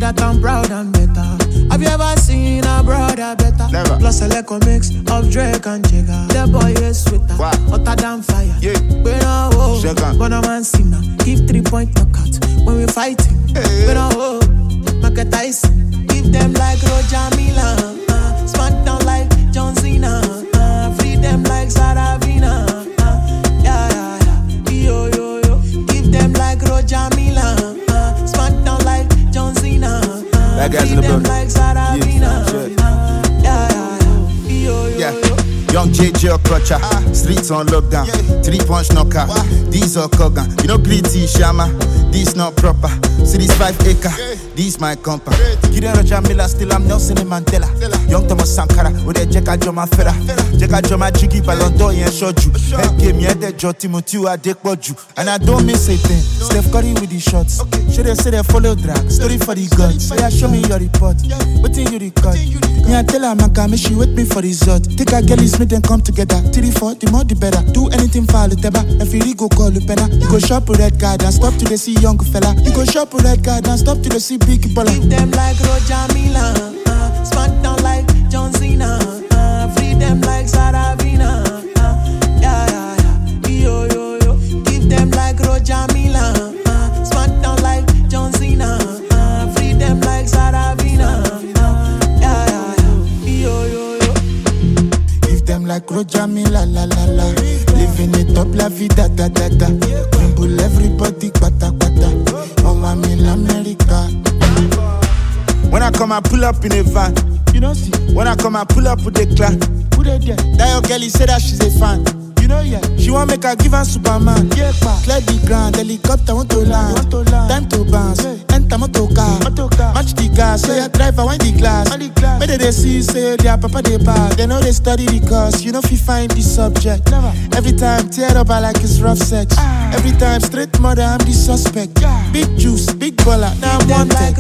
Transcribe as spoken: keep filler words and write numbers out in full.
that I'm proud and better. Have you ever seen a brother better? Never. Plus a like a mix of Drake and Jigga. The boy is sweeter, wow. hotter than fire. Yeah. We don't hold, but no man sinner. Give three point knockout when we fighting. Hey. We don't hold, Mike Tyson. Give them like Roger Mila. Uh, smack down like John Cena. Uh, free them like Saravina. Uh, yeah, yeah, yeah. Yo, yo, yo. Give them like Roger Mila. Uh, smack down like John Cena. Uh, free them like Saravina. Yeah, yeah, yeah. Yo, yo, yeah. yo. Young J J Okocha, ah. Streets on lockdown, yeah. Three punch knocker, wow. These are Kogan, you know pretty Shama, this not proper. See this five acre, yeah. This my compa. Gideon Roger Miller, still I'm Nelson Mandela. Dela. Young Thomas Sankara, with the Jeka Joma Fera, Jeka Joma Jiggy Ballon d'Or and Shoju. Help game me the Joti Mutu Adekboju, and I don't miss a thing. No. Steph Curry with the shots, okay. Should they say they follow drag? Story for the gods. Yeah, show me your report. Yeah. What in you record? Me I tell her Maka, me she wait me for result. Take a girl is make them come together. Three, four, the more the better. Do anything for Luteba. If you go call Lupena, you go shop with red card and stop to the see young fella. You go shop with red card and stop to the see big baller. Give them like Roger Mila, uh, smack down like John Cena, uh, free them like Saravina. Uh, yeah, yeah, yeah. Yo, yo, yo. Give them like Roger Mila, uh, smack down like John Cena, uh, free them like Saravina. Uh, yeah, yeah, yeah. Yo, yo, yo. Them like Roger Mila, la la la. Living it up, la vida, da da da. Rumble everybody, kwata kwata. Oh, I'm in America. When I come, I pull up in a van. You know, see. When I come, I pull up with the clan. Who they there? That your girl, he said that she's a fan. You know, yeah. She want make her give her Superman. Yeah, pa. Clear the ground, helicopter want to land. Want to land. Time to bounce. Yeah. Enter motor car. Motor car. Match the gas. Say yeah. Driver, wind the glass. The glass. Whether they see, say their papa they bad. They know they study the course. You know if you find the subject. Never. Every time tear up, I like it's rough sex. Ah. Every time straight mother, I'm the suspect. Yeah. Big juice, big baller. Now I'm wanted. Like